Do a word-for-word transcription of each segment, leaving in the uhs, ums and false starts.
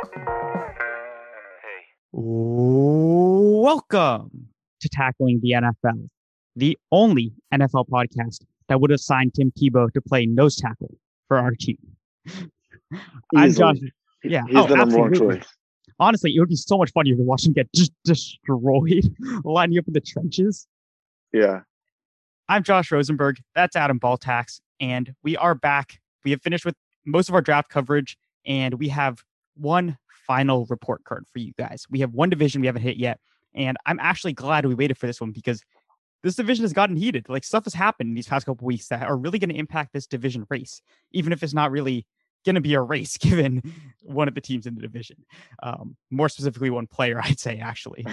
Welcome to Tackling the N F L, the only N F L podcast that would assign Tim Tebow to play nose tackle for our team. I'm Josh. Easily. Yeah. He's oh, the number one absolutely. choice. Honestly, it would be so much funnier to watch him get just destroyed, lining up in the trenches. Yeah. I'm Josh Rosenberg. That's Adam Baltax. And we are back. We have finished with most of our draft coverage, and we have one final report card for you guys. We have one division we haven't hit yet, and I'm actually glad we waited for this one because this division has gotten heated. Like, stuff has happened in these past couple weeks that are really going to impact this division race, even if it's not really going to be a race given one of the teams in the division. Um, more specifically, one player, I'd say, actually.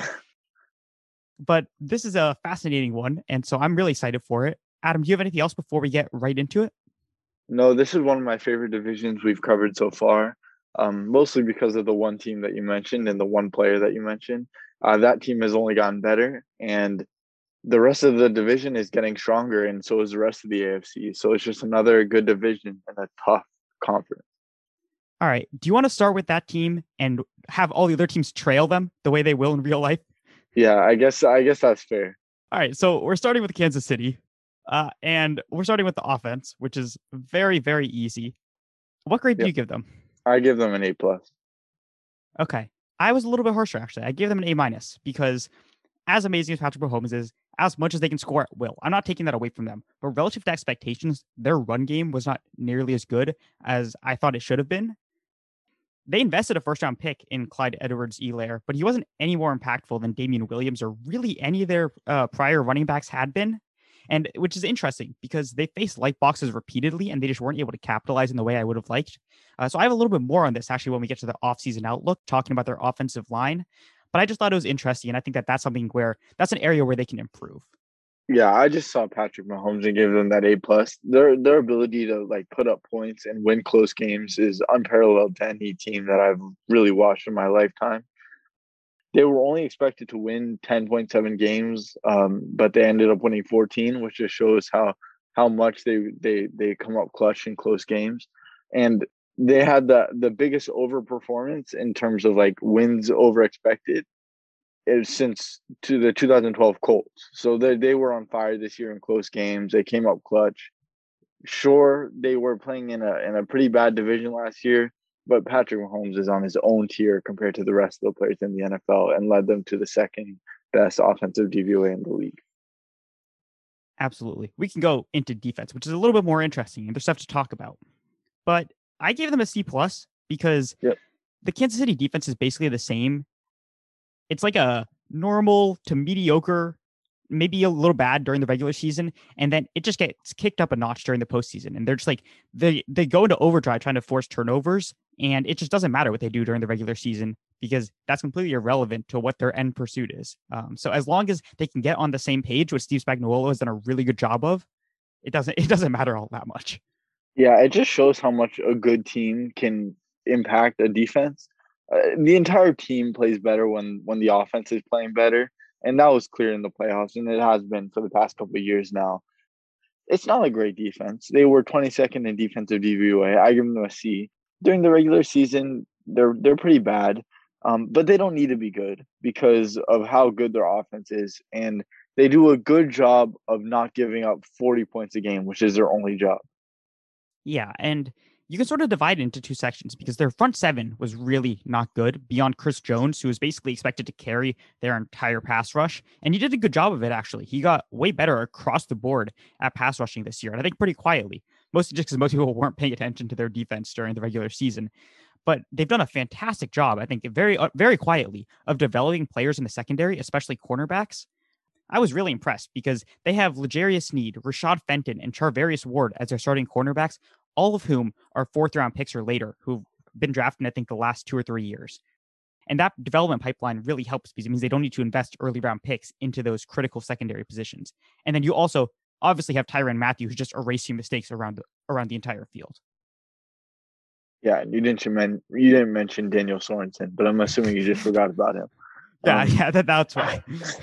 But this is a fascinating one, and so I'm really excited for it. Adam, do you have anything else before we get right into it? No, this is one of my favorite divisions we've covered so far, um, mostly because of the one team that you mentioned and the one player that you mentioned. Uh, that team has only gotten better, and the rest of the division is getting stronger, and so is the rest of the A F C. So it's just another good division and a tough conference. All right. Do you want to start with that team and have all the other teams trail them the way they will in real life? Yeah, I guess I guess that's fair. All right. So we're starting with Kansas City, uh, and we're starting with the offense, which is very, very easy. What grade yep. do you give them? I give them an A plus. Okay. I was a little bit harsher, actually. I gave them an A minus because as amazing as Patrick Mahomes is, as much as they can score at will, I'm not taking that away from them. But relative to expectations, their run game was not nearly as good as I thought it should have been. They invested a first-round pick in Clyde Edwards-Helaire, but he wasn't any more impactful than Damian Williams or really any of their uh, prior running backs had been, and which is interesting because they faced light boxes repeatedly and they just weren't able to capitalize in the way I would have liked. Uh, so I have a little bit more on this actually when we get to the offseason outlook, talking about their offensive line. But I just thought it was interesting, and I think that that's something where that's an area where they can improve. Yeah, I just saw Patrick Mahomes and gave them that A plus. Their their ability to like put up points and win close games is unparalleled to any team that I've really watched in my lifetime. They were only expected to win ten point seven games, um, but they ended up winning fourteen, which just shows how how much they they they come up clutch in close games. And they had the the biggest overperformance in terms of like wins over expected since to the two thousand twelve Colts. So they they were on fire this year in close games. They came up clutch. Sure, they were playing in a in a pretty bad division last year, but Patrick Mahomes is on his own tier compared to the rest of the players in the N F L and led them to the second best offensive D V O A in the league. Absolutely. We can go into defense, which is a little bit more interesting, and there's stuff to talk about. But I gave them a C plus because yep. the Kansas City defense is basically the same. It's like a normal to mediocre, maybe a little bad during the regular season, and then it just gets kicked up a notch during the postseason. And they're just like, they they go into overdrive trying to force turnovers, and it just doesn't matter what they do during the regular season because that's completely irrelevant to what their end pursuit is. Um, so as long as they can get on the same page, which Steve Spagnuolo has done a really good job of, it doesn't it doesn't matter all that much. Yeah, it just shows how much a good team can impact a defense. Uh, the entire team plays better when when the offense is playing better, and that was clear in the playoffs, and it has been for the past couple of years now. It's not a great defense. They were twenty-second in defensive D V O A. I give them a C. During the regular season, they're they're pretty bad, um, but they don't need to be good because of how good their offense is, and they do a good job of not giving up forty points a game, which is their only job. Yeah, and you can sort of divide it into two sections because their front seven was really not good beyond Chris Jones, who was basically expected to carry their entire pass rush. And he did a good job of it, actually. He got way better across the board at pass rushing this year. And I think pretty quietly, mostly just because most people weren't paying attention to their defense during the regular season. But they've done a fantastic job, I think, very, uh, very quietly of developing players in the secondary, especially cornerbacks. I was really impressed because they have L'Jarius Sneed, Rashad Fenton, and Charvarius Ward as their starting cornerbacks, all of whom are fourth round picks or later who've been drafted, I think, the last two or three years. And that development pipeline really helps because it means they don't need to invest early round picks into those critical secondary positions. And then you also obviously have Tyrann Mathieu, who's just erasing mistakes around the, around the entire field. Yeah, you didn't mention you didn't mention Daniel Sorensen, but I'm assuming you just forgot about him. Yeah, Um, yeah, that, that's why.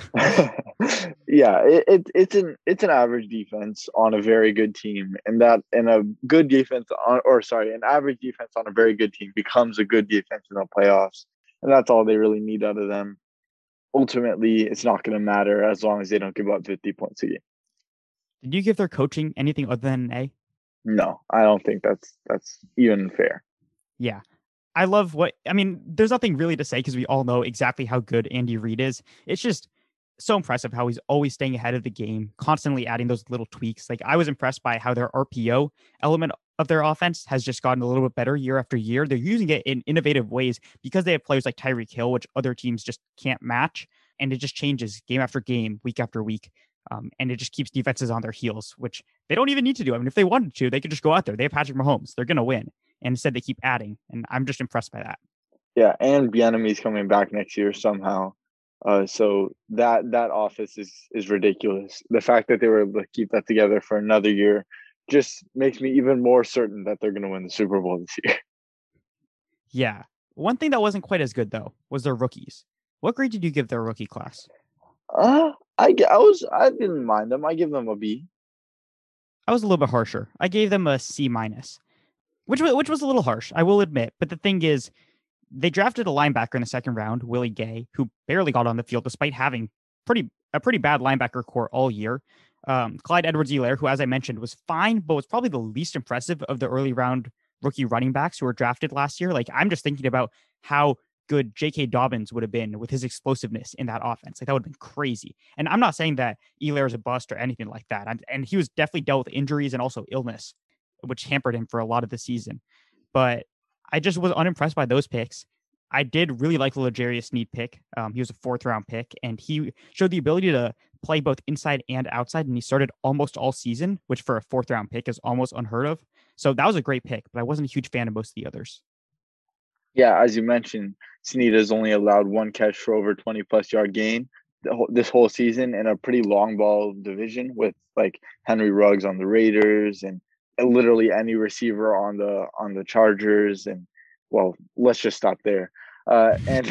yeah, it, it it's an it's an average defense on a very good team, and that and a good defense on or sorry, an average defense on a very good team becomes a good defense in the playoffs, and that's all they really need out of them. Ultimately, it's not going to matter as long as they don't give up fifty points a game. Did you give their coaching anything other than an A? No, I don't think that's that's even fair. Yeah. I love what I mean. There's nothing really to say because we all know exactly how good Andy Reid is. It's just so impressive how he's always staying ahead of the game, constantly adding those little tweaks. Like I was impressed by how their R P O element of their offense has just gotten a little bit better year after year. They're using it in innovative ways because they have players like Tyreek Hill, which other teams just can't match. And it just changes game after game, week after week. Um, and it just keeps defenses on their heels, which they don't even need to do. I mean, if they wanted to, they could just go out there. They have Patrick Mahomes. They're going to win. And instead they keep adding. And I'm just impressed by that. Yeah, and Bieniemy's coming back next year somehow. Uh, so that that office is is ridiculous. The fact that they were able to keep that together for another year just makes me even more certain that they're going to win the Super Bowl this year. Yeah. One thing that wasn't quite as good, though, was their rookies. What grade did you give their rookie class? Uh, I, I was I didn't mind them. I give them a B. I was a little bit harsher. I gave them a C minus, which was, which was a little harsh, I will admit. But the thing is, they drafted a linebacker in the second round, Willie Gay, who barely got on the field despite having pretty a pretty bad linebacker core all year. Um, Clyde Edwards-Helaire, who, as I mentioned, was fine, but was probably the least impressive of the early round rookie running backs who were drafted last year. Like, I'm just thinking about how good J K. Dobbins would have been with his explosiveness in that offense. Like, that would have been crazy. And I'm not saying that Helaire is a bust or anything like that. And, and he was definitely dealt with injuries and also illness, which hampered him for a lot of the season. But I just was unimpressed by those picks. I did really like the L'Jarius Sneed pick. Um, he was a fourth round pick, and he showed the ability to play both inside and outside, and he started almost all season, which for a fourth round pick is almost unheard of. So that was a great pick, but I wasn't a huge fan of most of the others. Yeah, as you mentioned, Sneed has only allowed one catch for over twenty plus yard gain this whole season in a pretty long ball division with like Henry Ruggs on the Raiders and literally any receiver on the on the Chargers. And well, let's just stop there. Uh, and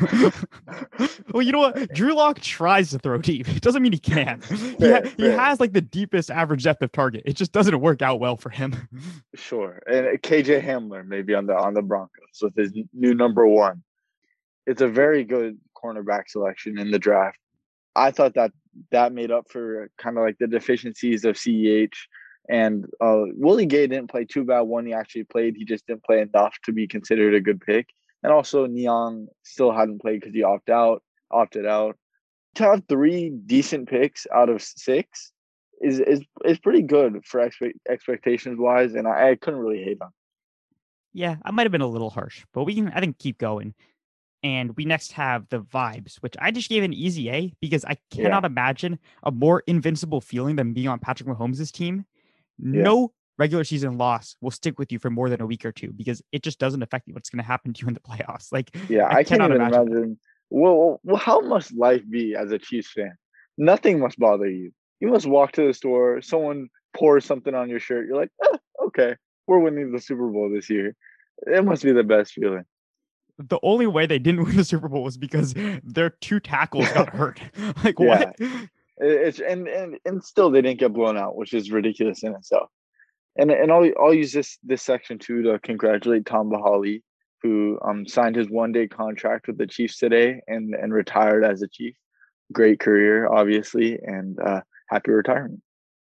well, you know what? Drew Lock tries to throw deep. It doesn't mean he can. He, fair, ha- he fair. has like the deepest average depth of target. It just doesn't work out well for him. Sure. And K J Hamler maybe on the on the Broncos with his new number one. It's a very good cornerback selection in the draft. I thought that that made up for kind of like the deficiencies of C E H. And uh, Willie Gay didn't play too bad when he actually played. He just didn't play enough to be considered a good pick. And also, Niang still hadn't played because he opted out. Opted out. To have three decent picks out of six is is is pretty good for expect, expectations wise, and I, I couldn't really hate on. Yeah, I might have been a little harsh, but we can I think keep going. And we next have the Vibes, which I just gave an easy A because I cannot Yeah, imagine a more invincible feeling than being on Patrick Mahomes' team. yeah, No regular season loss will stick with you for more than a week or two because it just doesn't affect you what's going to happen to you in the playoffs. Like, yeah. I I can't cannot even imagine that. imagine. Well, well, how must life be as a Chiefs fan? Nothing must bother you. You must walk to the store. Someone pours something on your shirt. You're like, eh, okay, we're winning the Super Bowl this year. It must be the best feeling. The only way they didn't win the Super Bowl was because their two tackles got hurt. Like, Yeah, what? it's and and and still they didn't get blown out, which is ridiculous in itself. And and I'll I'll use this this section too to congratulate Tom Bahali, who um signed his one day contract with the Chiefs today and and retired as a Chief. Great career, obviously, and uh, happy retirement.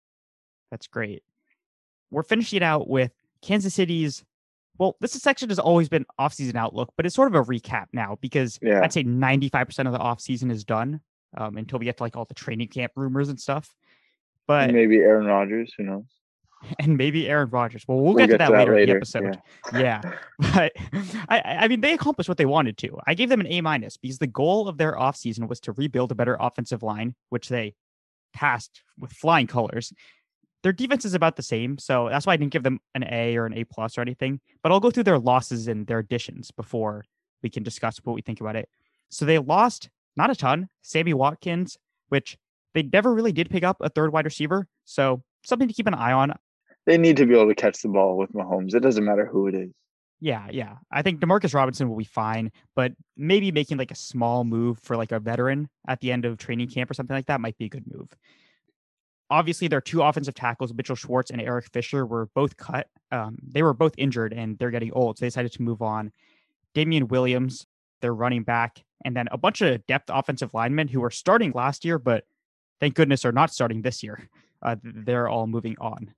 That's great. We're finishing it out with Kansas City's. Well, this section has always been offseason outlook, but it's sort of a recap now because Yeah, I'd say ninety-five percent of the offseason is done um, until we get to like all the training camp rumors and stuff. and But maybe Aaron Rodgers. Who knows? and maybe Aaron Rodgers. Well, we'll We'll get to get to that that later in the later. Yeah, episode. Yeah, but I, I mean, they accomplished what they wanted to. I gave them an A minus because the goal of their offseason was to rebuild a better offensive line, which they passed with flying colors. Their defense is about the same, so that's why I didn't give them an A or an A plus or anything. But I'll go through their losses and their additions before we can discuss what we think about it. So they lost not a ton. Sammy Watkins, which they never really did pick up a third wide receiver, so something to keep an eye on. they need to be able to catch the ball with Mahomes. It doesn't matter who it is. Yeah, yeah. I think Demarcus Robinson will be fine, but maybe making like a small move for like a veteran at the end of training camp or something like that might be a good move. Obviously, their two offensive tackles, Mitchell Schwartz and Eric Fisher, were both cut. Um, they were both injured and they're getting old, so they decided to move on. Damian Williams, their running back, and then a bunch of depth offensive linemen who were starting last year, but thank goodness are not starting this year. Uh, they're all moving on.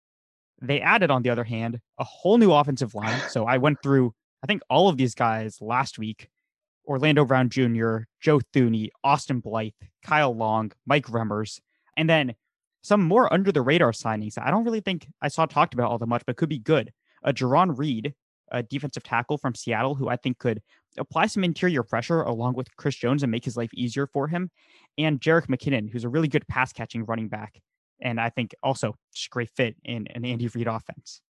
They added, on the other hand, a whole new offensive line. So I went through, I think, all of these guys last week. Orlando Brown Junior, Joe Thuney, Austin Blythe, Kyle Long, Mike Remmers, and then some more under the radar signings. I don't really think I saw talked about all that much, but could be good. A Jerron Reed, a defensive tackle from Seattle, who I think could apply some interior pressure along with Chris Jones and make his life easier for him. And Jerick McKinnon, who's a really good pass catching running back. And I think also just great fit in an Andy Reid offense.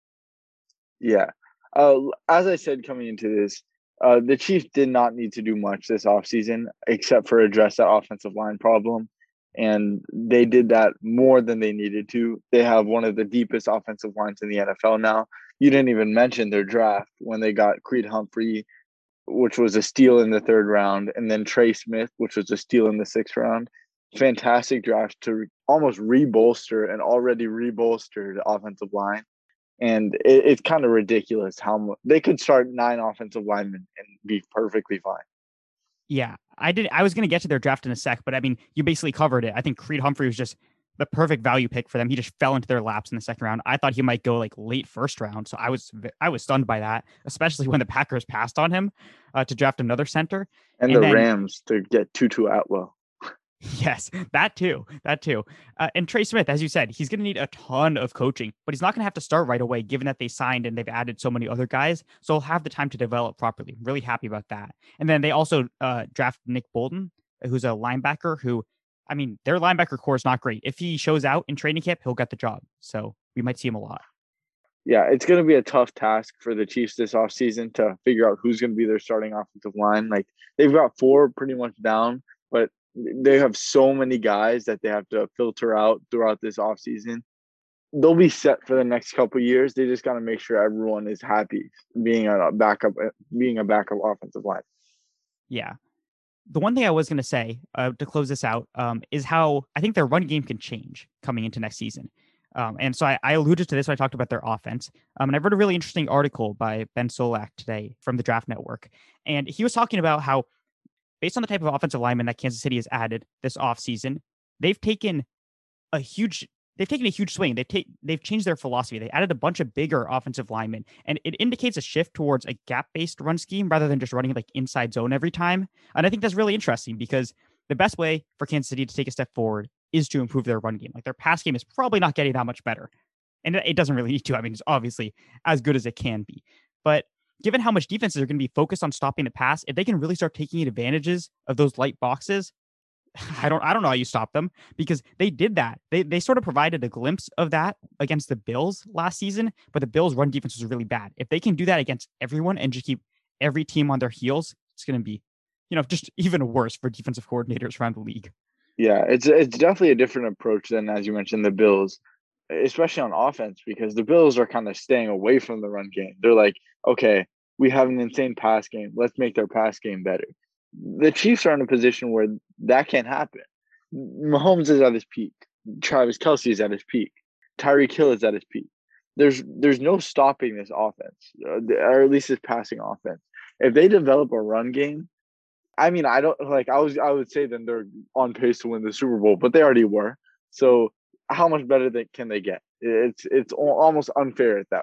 Yeah. Uh, as I said coming into this, uh, the Chiefs did not need to do much this offseason except for address that offensive line problem. And they did that more than they needed to. They have one of the deepest offensive lines in the N F L now. You didn't even mention their draft when they got Creed Humphrey, which was a steal in the third round, and then Trey Smith, which was a steal in the sixth round. Fantastic draft to almost re-bolster an already re-bolstered offensive line. And it, it's kind of ridiculous how much they could start nine offensive linemen and be perfectly fine. Yeah, I did. I was going to get to their draft in a sec, but I mean, you basically covered it. I think Creed Humphrey was just the perfect value pick for them. He just fell into their laps in the second round. I thought he might go like late first round, so I was I was stunned by that, especially when the Packers passed on him uh, to draft another center. And, and the then, Rams to get Tutu Atwell. Yes, that too. That too. Uh, and Trey Smith, as you said, he's going to need a ton of coaching, but he's not going to have to start right away, given that they signed and they've added so many other guys. So he'll have the time to develop properly. I'm really happy about that. And then they also uh, draft Nick Bolton, who's a linebacker who, I mean, their linebacker core is not great. If he shows out in training camp, he'll get the job. So we might see him a lot. Yeah, it's going to be a tough task for the Chiefs this offseason to figure out who's going to be their starting offensive line. Like, they've got four pretty much down, but they have so many guys that they have to filter out throughout this offseason. They'll be set for the next couple of years. They just got to make sure everyone is happy being a backup, being a backup offensive line. Yeah. The one thing I was going to say uh, to close this out um, is how I think their run game can change coming into next season. Um, and so I, I alluded to this when I talked about their offense. Um, and I read a really interesting article by Ben Solak today from the Draft Network. And he was talking about how, based on the type of offensive lineman that Kansas City has added this offseason, they've taken a huge they've taken a huge swing. They've ta- they've changed their philosophy. They added a bunch of bigger offensive linemen, and it indicates a shift towards a gap-based run scheme rather than just running like inside zone every time. And I think that's really interesting because the best way for Kansas City to take a step forward is to improve their run game. Like, their pass game is probably not getting that much better, and it doesn't really need to. I mean, it's obviously as good as it can be, but given how much defenses are going to be focused on stopping the pass, if they can really start taking advantages of those light boxes, I don't I don't know how you stop them, because they did that. They they sort of provided a glimpse of that against the Bills last season, but the Bills' run defense was really bad. If they can do that against everyone and just keep every team on their heels, it's going to be, you know, just even worse for defensive coordinators around the league. Yeah, it's it's definitely a different approach than, as you mentioned, the Bills, especially on offense, because the Bills are kind of staying away from the run game. They're like, okay, we have an insane pass game. Let's make their pass game better. The Chiefs are in a position where that can't happen. Mahomes is at his peak. Travis Kelce is at his peak. Tyreek Hill is at his peak. There's there's no stopping this offense, or at least this passing offense. If they develop a run game, I mean, I don't like. I was I would say then they're on pace to win the Super Bowl, but they already were. So how much better they, can they get? It's it's almost unfair at that point.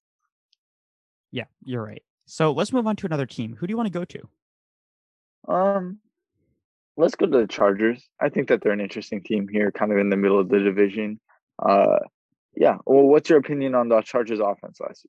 Yeah, you're right. So let's move on to another team. Who do you want to go to? Um, let's go to the Chargers. I think that they're an interesting team here, kind of in the middle of the division. Uh, yeah. Well, what's your opinion on the Chargers offense last year?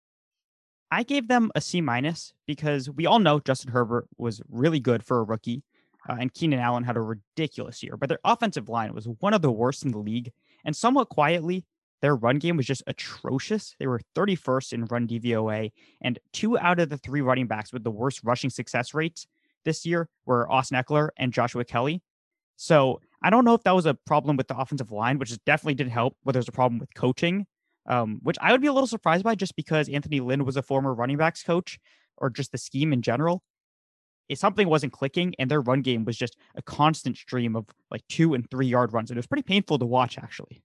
I gave them a C minus because we all know Justin Herbert was really good for a rookie, uh, and Keenan Allen had a ridiculous year, but their offensive line was one of the worst in the league. And somewhat quietly, their run game was just atrocious. They were thirty-first in run D V O A, and two out of the three running backs with the worst rushing success rates this year were Austin Ekeler and Joshua Kelly. So I don't know if that was a problem with the offensive line, which definitely didn't help, whether it was a problem with coaching. um, which I would be a little surprised by just because Anthony Lynn was a former running backs coach or just the scheme in general. If something wasn't clicking and their run game was just a constant stream of like two and three yard runs. And it was pretty painful to watch, actually.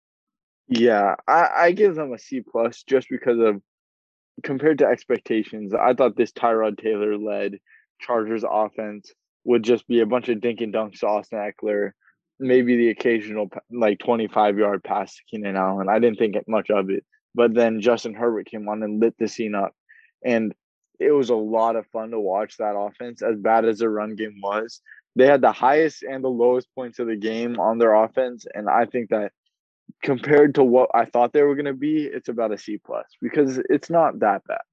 Yeah, I, I give them a C plus just because of compared to expectations. I thought this Tyrod Taylor led Chargers offense would just be a bunch of dink and dunks to Austin Eckler, maybe the occasional like twenty-five yard pass to Keenan Allen. I didn't think much of it, but then Justin Herbert came on and lit the scene up, and it was a lot of fun to watch that offense. As bad as their run game was, they had the highest and the lowest points of the game on their offense, and I think that compared to what I thought they were going to be, it's about a C plus because it's not that bad.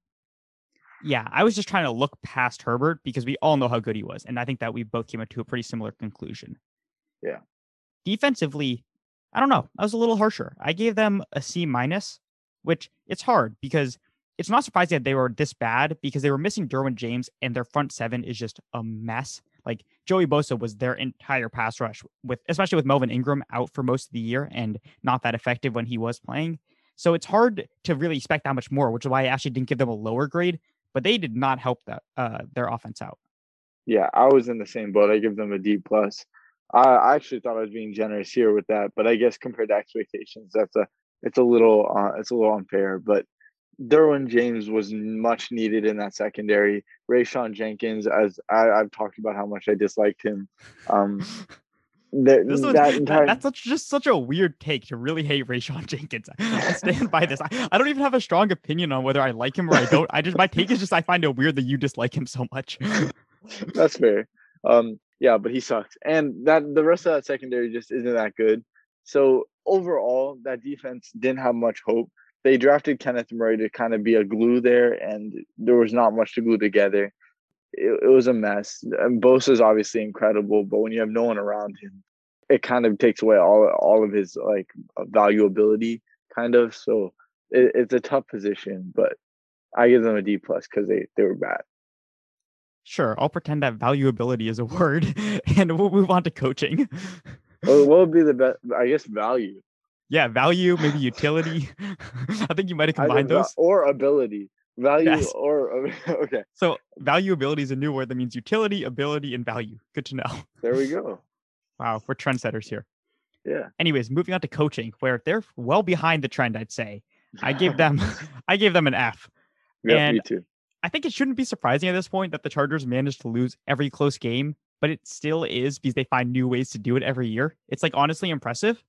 Yeah, I was just trying to look past Herbert because we all know how good he was, and I think that we both came to a pretty similar conclusion. Yeah. Defensively, I don't know. I was a little harsher. I gave them a C minus, which it's hard because it's not surprising that they were this bad because they were missing Derwin James and their front seven is just a mess. Like Joey Bosa was their entire pass rush, with especially with Melvin Ingram out for most of the year and not that effective when he was playing. So it's hard to really expect that much more, which is why I actually didn't give them a lower grade. But they did not help that uh, their offense out. Yeah, I was in the same boat. I give them a D plus. I, I actually thought I was being generous here with that, but I guess compared to expectations, that's a it's a little uh, it's a little unfair. But Derwin James was much needed in that secondary. Rayshawn Jenkins, as I, I've talked about how much I disliked him. Um, that, this was, that entire... that, that's such, just such a weird take to really hate Rayshawn Jenkins. I stand by this. I, I don't even have a strong opinion on whether I like him or I don't. I just my take is just I find it weird that you dislike him so much. That's fair. Um, yeah, but he sucks, and that the rest of that secondary just isn't that good. So overall, that defense didn't have much hope. They drafted Kenneth Murray to kind of be a glue there, and there was not much to glue together. It, it was a mess. And Bosa is obviously incredible, but when you have no one around him, it kind of takes away all all of his like valuability, kind of. So it, it's a tough position, but I give them a D plus because they they were bad. Sure, I'll pretend that valuability is a word, and we'll move on to coaching. Well, what would be the best? I guess value. Yeah, value, maybe utility. I think you might have combined those. Or ability. Value yes. or okay. So valuability is a new word that means utility, ability, and value. Good to know. There we go. Wow, we're trendsetters here. Yeah. Anyways, moving on to coaching, where they're well behind the trend, I'd say. I gave them I gave them an F. Yeah, and me too. I think it shouldn't be surprising at this point that the Chargers managed to lose every close game, but it still is because they find new ways to do it every year. It's like honestly impressive.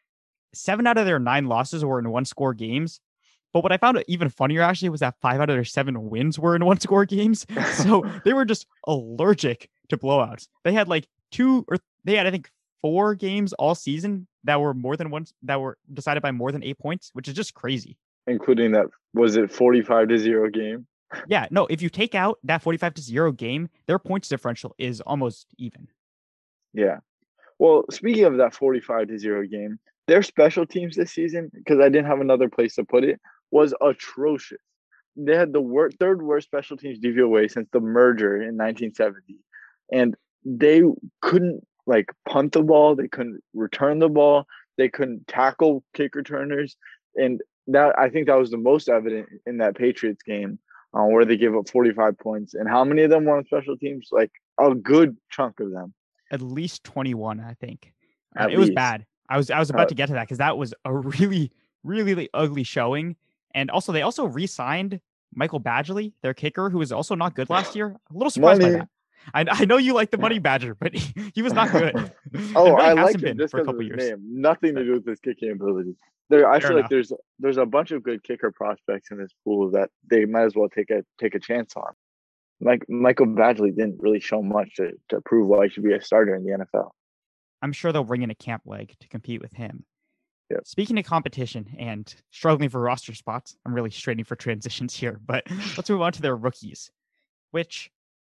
Seven out of their nine losses were in one score games. But what I found even funnier actually was that five out of their seven wins were in one score games. So they were just allergic to blowouts. They had like two or they had, I think, four games all season that were more than one that were decided by more than eight points, which is just crazy. Including that, was it forty-five to zero game? Yeah, no, if you take out that forty-five to zero game, their points differential is almost even. Yeah. Well, speaking of that forty-five to zero game, their special teams this season, because I didn't have another place to put it, was atrocious. They had the wor- third worst special teams D V O A since the merger in nineteen seventy. And they couldn't like punt the ball. They couldn't return the ball. They couldn't tackle kick returners. And that I think that was the most evident in that Patriots game uh, where they gave up forty-five points. And how many of them were on special teams? Like a good chunk of them. At least twenty-one, I think. Uh, it least. was bad. I was I was about uh, to get to that because that was a really, really, really ugly showing. And also, they also re-signed Michael Badgley, their kicker, who was also not good last year. A little surprised money. by that. I, I know you like the money badger, but he, he was not good. oh, really I like him been just for a because couple of his years. name. Nothing to do with his kicking ability. There, I Fair feel enough. like there's there's a bunch of good kicker prospects in this pool that they might as well take a take a chance on. Like Michael Badgley didn't really show much to, to prove why he should be a starter in the N F L. I'm sure they'll bring in a camp leg to compete with him. Yep. Speaking of competition and struggling for roster spots, I'm really straining for transitions here, but let's move on to their rookies, which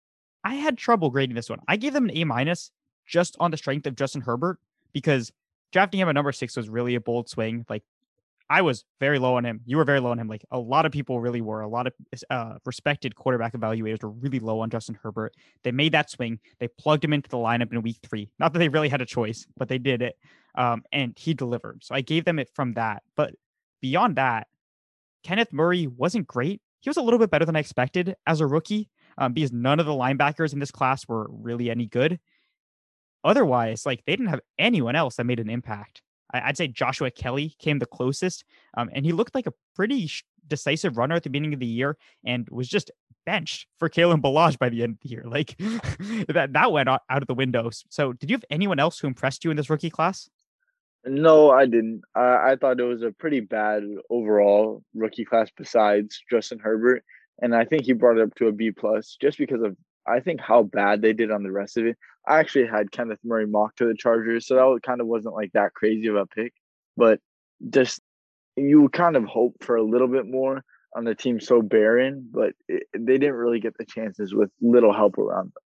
I had trouble grading this one. I gave them an A minus just on the strength of Justin Herbert because drafting him at number six was really a bold swing. Like I was very low on him. You were very low on him. Like a lot of people really were. A lot of uh, respected quarterback evaluators were really low on Justin Herbert. They made that swing. They plugged him into the lineup in week three. Not that they really had a choice, but they did it. Um, and he delivered. So I gave them it from that. But beyond that, Kenneth Murray wasn't great. He was a little bit better than I expected as a rookie um, because none of the linebackers in this class were really any good. Otherwise, like they didn't have anyone else that made an impact. I, would say Joshua Kelly came the closest, um, and he looked like a pretty sh- decisive runner at the beginning of the year and was just benched for Kalen Ballage by the end of the year. Like that, that went out of the window. So did you have anyone else who impressed you in this rookie class? No, I didn't. I, I thought it was a pretty bad overall rookie class besides Justin Herbert. And I think he brought it up to a B plus just because of, I think, how bad they did on the rest of it. I actually had Kenneth Murray mocked to the Chargers, so that kind of wasn't like that crazy of a pick. But just you kind of hope for a little bit more on the team so barren, but it, they didn't really get the chances with little help around them.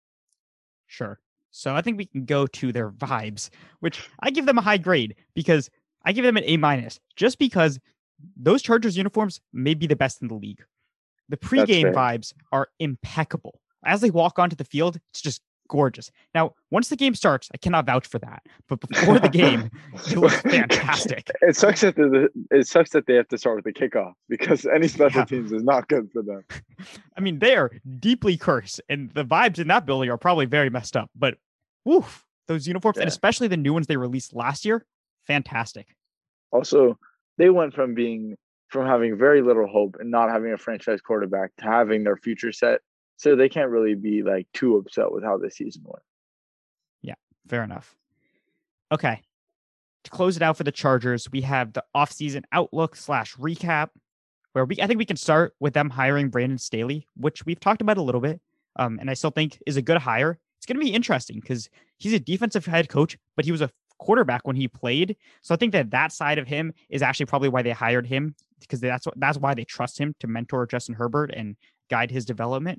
Sure. So I think we can go to their vibes, which I give them a high grade because I give them an A minus just because those Chargers uniforms may be the best in the league. The pregame vibes are impeccable. As they walk onto the field, it's just gorgeous. Now, once the game starts, I cannot vouch for that, but before the game, it looks fantastic. It sucks that the, it sucks that they have to start with the kickoff because any special yeah. teams is not good for them. I mean, they are deeply cursed, and the vibes in that building are probably very messed up. But woof, those uniforms, yeah. and especially the new ones they released last year, fantastic. Also, they went from being from having very little hope and not having a franchise quarterback to having their future set. So they can't really be like too upset with how this season went. Yeah, fair enough. Okay. To close it out for the Chargers, we have the offseason outlook slash recap, where we I think we can start with them hiring Brandon Staley, which we've talked about a little bit. Um, and I still think is a good hire. It's going to be interesting because he's a defensive head coach, but he was a quarterback when he played. So I think that that side of him is actually probably why they hired him, because that's what, that's why they trust him to mentor Justin Herbert and guide his development.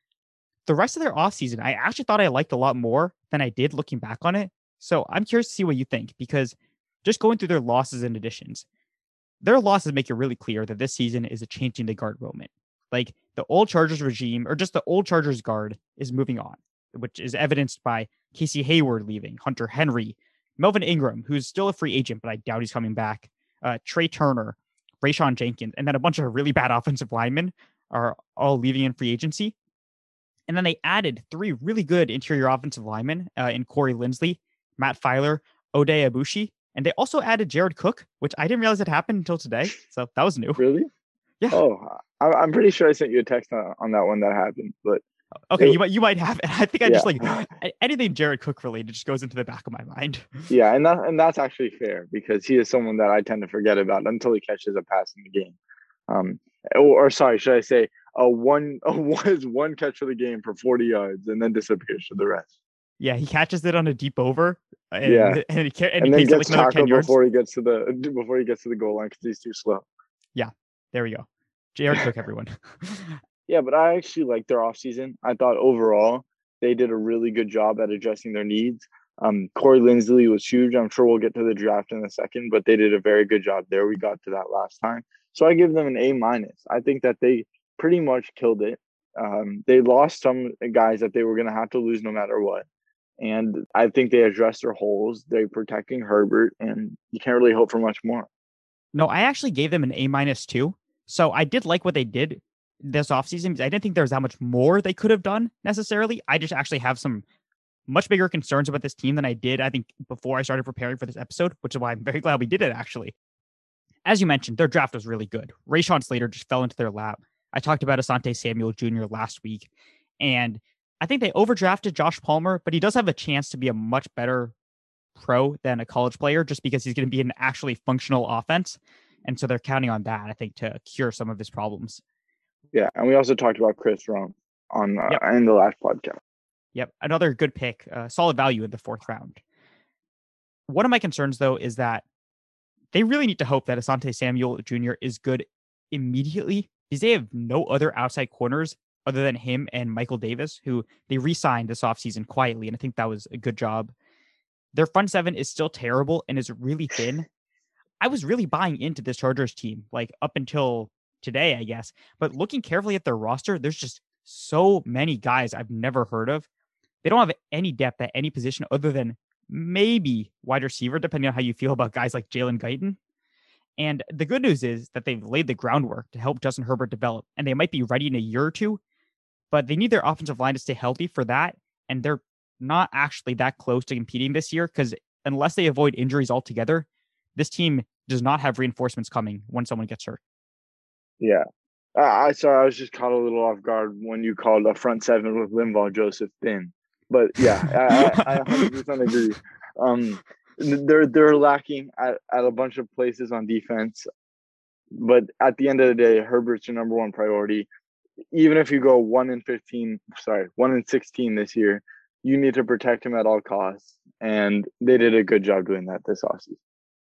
The rest of their offseason, I actually thought I liked a lot more than I did looking back on it. So I'm curious to see what you think, because just going through their losses and additions, their losses make it really clear that this season is a changing the guard moment. Like the old Chargers regime, or just the old Chargers guard, is moving on, which is evidenced by Casey Hayward leaving, Hunter Henry, Melvin Ingram, who's still a free agent, but I doubt he's coming back, uh, Trey Turner, Rayshawn Jenkins, and then a bunch of really bad offensive linemen are all leaving in free agency. And then they added three really good interior offensive linemen uh, in Corey Linsley, Matt Filer, Oday Abushi. And they also added Jared Cook, which I didn't realize had happened until today. So that was new. Really? Yeah. Oh, I'm pretty sure I sent you a text on, on that one that happened. But okay, it, you might you might have. I think I yeah. just like anything Jared Cook related just goes into the back of my mind. Yeah, and that and that's actually fair because he is someone that I tend to forget about until he catches a pass in the game. Um, or, or sorry, should I say a one a one, one catch for the game for forty yards and then disappears for the rest. Yeah, he catches it on a deep over. And, yeah, and he, and, and he then takes gets like tackled yards. before he gets to the before he gets to the goal line because he's too slow. Yeah, there we go. Jared Cook, everyone. Yeah, but I actually liked their offseason. I thought overall they did a really good job at addressing their needs. Um, Corey Linsley was huge. I'm sure we'll get to the draft in a second, but they did a very good job there. We got to that last time. So I give them an A minus. I think that they pretty much killed it. Um, they lost some guys that they were going to have to lose no matter what. And I think they addressed their holes. They're protecting Herbert, and you can't really hope for much more. No, I actually gave them an A minus too. So I did like what they did this offseason. I didn't think there was that much more they could have done necessarily. I just actually have some much bigger concerns about this team than I did, I think, before I started preparing for this episode, which is why I'm very glad we did it, actually. As you mentioned, their draft was really good. Rashawn Slater just fell into their lap. I talked about Asante Samuel Junior last week, and I think they overdrafted Josh Palmer, but he does have a chance to be a much better pro than a college player just because he's going to be an actually functional offense. And so they're counting on that, I think, to cure some of his problems. Yeah, and we also talked about Chris Rump on uh, yep. in the last podcast. Yep, another good pick, uh, solid value in the fourth round. One of my concerns, though, is that they really need to hope that Asante Samuel Junior is good immediately because they have no other outside corners other than him and Michael Davis, who they re-signed this offseason quietly, and I think that was a good job. Their front seven is still terrible and is really thin. I was really buying into this Chargers team, like up until today, I guess. But looking carefully at their roster, there's just so many guys I've never heard of. They don't have any depth at any position other than maybe wide receiver, depending on how you feel about guys like Jalen Guyton. And the good news is that they've laid the groundwork to help Justin Herbert develop, and they might be ready in a year or two, but they need their offensive line to stay healthy for that. And they're not actually that close to competing this year because unless they avoid injuries altogether, this team does not have reinforcements coming when someone gets hurt. Yeah. Uh, I sorry, I was just caught a little off guard when you called a front seven with Linval Joseph thin. But yeah, I, I, I one hundred percent agree. Um, they're they're lacking at, at a bunch of places on defense. But at the end of the day, Herbert's your number one priority. Even if you go one in fifteen, sorry, one in sixteen this year, you need to protect him at all costs. And they did a good job doing that this offseason.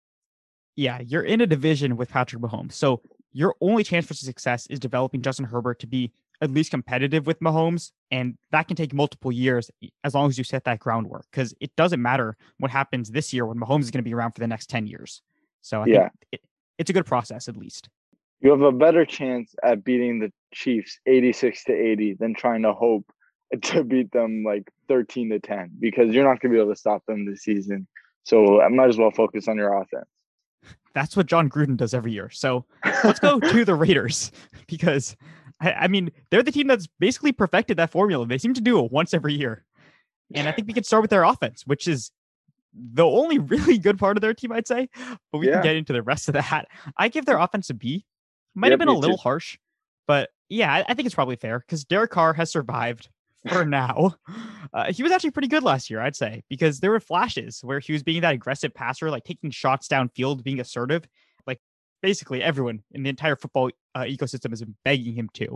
Yeah, you're in a division with Patrick Mahomes. So your only chance for success is developing Justin Herbert to be at least competitive with Mahomes. And that can take multiple years as long as you set that groundwork, because it doesn't matter what happens this year when Mahomes is going to be around for the next ten years. So I yeah. think it, it's a good process, at least. You have a better chance at beating the Chiefs eighty-six to eighty than trying to hope to beat them like thirteen to ten, because you're not going to be able to stop them this season. So I might as well focus on your offense. That's what John Gruden does every year. So let's go to the Raiders, because I, I mean, they're the team that's basically perfected that formula. They seem to do it once every year. And I think we can start with their offense, which is the only really good part of their team, I'd say. But we yeah. can get into the rest of that. I give their offense a B. Might yep, have been a little too. harsh, but yeah, I, I think it's probably fair because Derek Carr has survived for now. Uh, he was actually pretty good last year, I'd say, because there were flashes where he was being that aggressive passer, like taking shots downfield, being assertive. Like basically everyone in the entire football uh, ecosystem has been begging him to.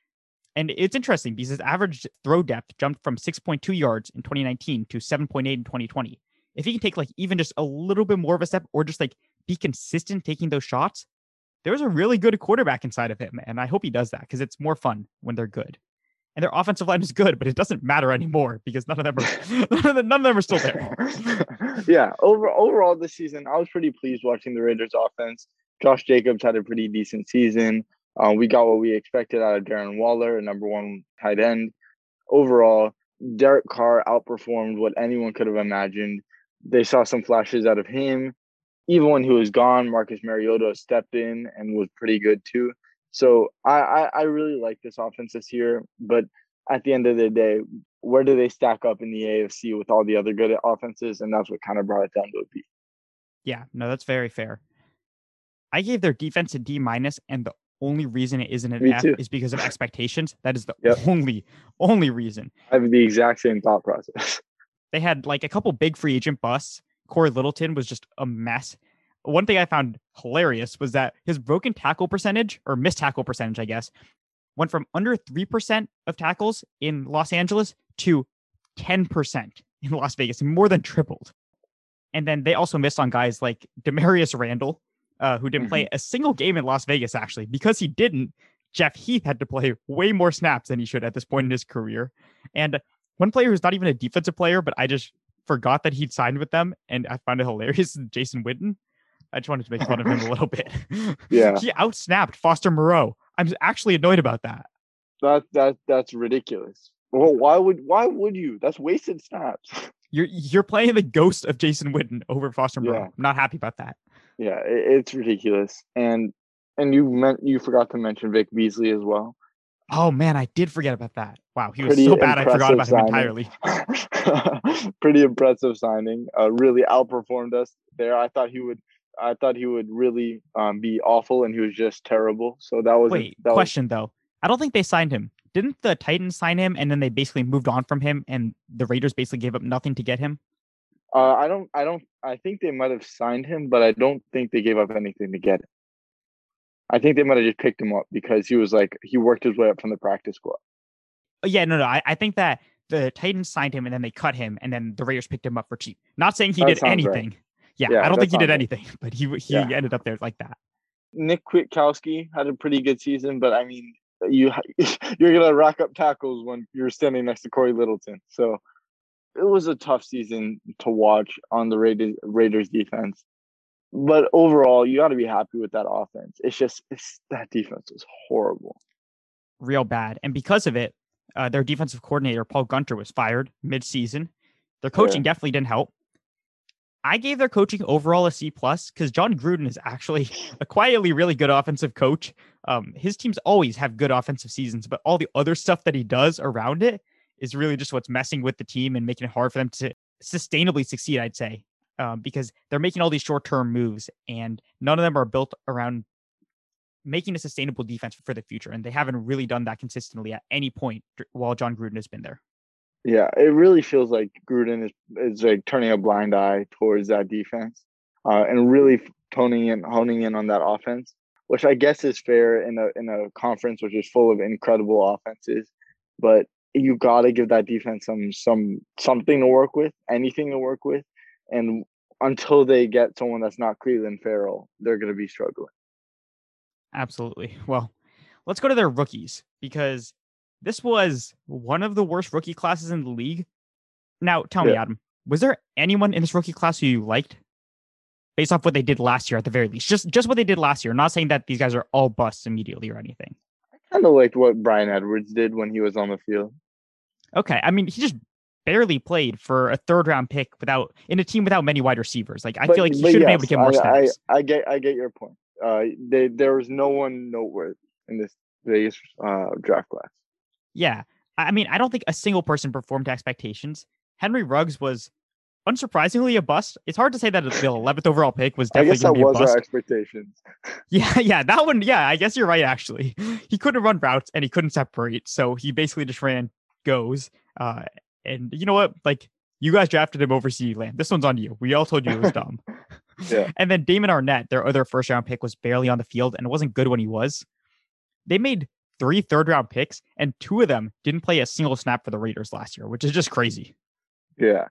And it's interesting because his average throw depth jumped from six point two yards in twenty nineteen to seven point eight in twenty twenty. If he can take like even just a little bit more of a step or just like be consistent taking those shots, there's a really good quarterback inside of him. And I hope he does that because it's more fun when they're good. And their offensive line is good, but it doesn't matter anymore because none of them are none of them, none of them are still there. yeah. Over overall this season, I was pretty pleased watching the Raiders offense. Josh Jacobs had a pretty decent season. Um, we got what we expected out of Darren Waller, a number one tight end. Overall, Derek Carr outperformed what anyone could have imagined. They saw some flashes out of him. Even when he was gone, Marcus Mariota stepped in and was pretty good too. So I, I, I really like this offense this year. But at the end of the day, where do they stack up in the A F C with all the other good offenses? And that's what kind of brought it down to a B. Yeah, no, that's very fair. I gave their defense a D minus, and the only reason it isn't an Me F too. is because of expectations. That is the yep. only, only reason. I have the exact same thought process. They had like a couple big free agent busts. Corey Littleton was just a mess. One thing I found hilarious was that his broken tackle percentage, or missed tackle percentage, I guess, went from under three percent of tackles in Los Angeles to ten percent in Las Vegas, more than tripled. And then they also missed on guys like Demarius Randall, uh, who didn't mm-hmm. play a single game in Las Vegas, actually. Because he didn't, Jeff Heath had to play way more snaps than he should at this point in his career. And one player who's not even a defensive player, but I just forgot that he'd signed with them, and I found it hilarious, Jason Witten. I just wanted to make fun of him a little bit. Yeah. He outsnapped Foster Moreau. I'm actually annoyed about that. That that that's ridiculous. Well, why would why would you? That's wasted snaps. You're you're playing the ghost of Jason Witten over Foster Moreau. Yeah. I'm not happy about that. Yeah, it, it's ridiculous. And and you meant you forgot to mention Vic Beasley as well. Oh man, I did forget about that. Wow, he was Pretty so bad I forgot about signing. him entirely. Pretty impressive signing. Uh, really outperformed us there. I thought he would. I thought he would really um, be awful, and he was just terrible. So that was wait. That question was... though, I don't think they signed him. Didn't the Titans sign him, and then they basically moved on from him, and the Raiders basically gave up nothing to get him? Uh, I don't. I don't. I think they might have signed him, but I don't think they gave up anything to get him. I think they might have just picked him up because he was like he worked his way up from the practice squad. Yeah, no, no. I, I think that the Titans signed him, and then they cut him, and then the Raiders picked him up for cheap. Not saying he that did anything. Right. Yeah, yeah, I don't think he did right. anything, but he he yeah. ended up there like that. Nick Kwiatkowski had a pretty good season, but I mean, you you're gonna rack up tackles when you're standing next to Corey Littleton. So it was a tough season to watch on the Raiders, Raiders defense. But overall, you got to be happy with that offense. It's just it's, that defense was horrible, real bad, and because of it, uh, their defensive coordinator Paul Gunter was fired mid-season. Their coaching yeah. definitely didn't help. I gave their coaching overall a C plus because John Gruden is actually a quietly really good offensive coach. Um, his teams always have good offensive seasons, but all the other stuff that he does around it is really just what's messing with the team and making it hard for them to sustainably succeed, I'd say, um, because they're making all these short term moves and none of them are built around making a sustainable defense for the future. And they haven't really done that consistently at any point while John Gruden has been there. Yeah, it really feels like Gruden is, is like turning a blind eye towards that defense uh, and really toning in, honing in on that offense, which I guess is fair in a in a conference which is full of incredible offenses. But you got to give that defense some some something to work with, anything to work with, and until they get someone that's not Cleveland Farrell, they're going to be struggling. Absolutely. Well, let's go to their rookies because this was one of the worst rookie classes in the league. Now, tell yeah. me, Adam, was there anyone in this rookie class who you liked based off what they did last year at the very least? Just just what they did last year. I'm not saying that these guys are all busts immediately or anything. I kind of liked what Brian Edwards did when he was on the field. Okay. I mean, he just barely played for a third round pick without in a team without many wide receivers. Like, I but, feel like he should have yes, been able to get more I, snaps. I, I get I get your point. Uh, they, there was no one noteworthy in this Vegas uh, draft class. Yeah. I mean, I don't think a single person performed to expectations. Henry Ruggs was unsurprisingly a bust. It's hard to say that the eleventh overall pick was definitely going to be a bust. I guess that was our expectations. Yeah, yeah, that one. Yeah, I guess you're right, actually. He couldn't run routes and he couldn't separate. So he basically just ran goes. Uh, and you know what? Like, you guys drafted him over CeeDee Lamb. This one's on you. We all told you it was dumb. Yeah. And then Damon Arnett, their other first round pick, was barely on the field and it wasn't good when he was. They made three third round picks and two of them didn't play a single snap for the Raiders last year, which is just crazy. Yeah.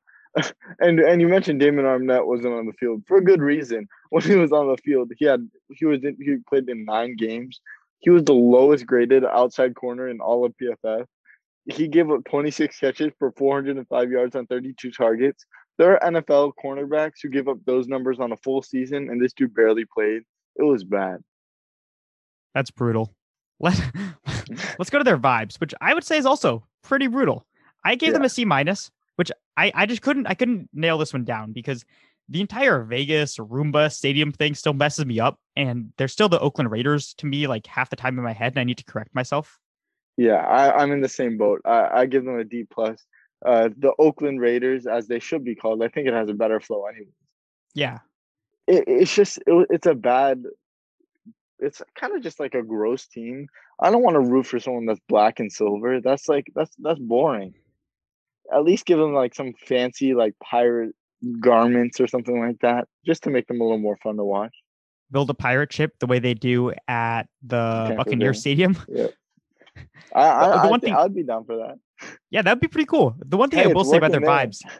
And and you mentioned Damon Arnett wasn't on the field for a good reason. When he was on the field, he had he was in, he played in nine games. He was the lowest graded outside corner in all of P F F. He gave up twenty-six catches for four hundred five yards on thirty-two targets. There are N F L cornerbacks who give up those numbers on a full season, and this dude barely played. It was bad. That's brutal. Let, let's go to their vibes, which I would say is also pretty brutal. I gave yeah. them a C minus, which I, I just couldn't I couldn't nail this one down because the entire Vegas Roomba stadium thing still messes me up, and they're still the Oakland Raiders to me like half the time in my head, and I need to correct myself. Yeah, I, I'm in the same boat. I, I give them a D plus. Uh, the Oakland Raiders, as they should be called, I think it has a better flow anyway. Yeah, it, it's just it, it's a bad. It's kind of just like a gross team. I don't want to root for someone that's black and silver. That's like that's that's boring. At least give them like some fancy like pirate garments or something like that, just to make them a little more fun to watch. Build a pirate ship the way they do at the Buccaneer Stadium. Yeah, I, I, the one I'd, thing I'd be down for that. Yeah, that'd be pretty cool. The one thing hey, I will say about their there. vibes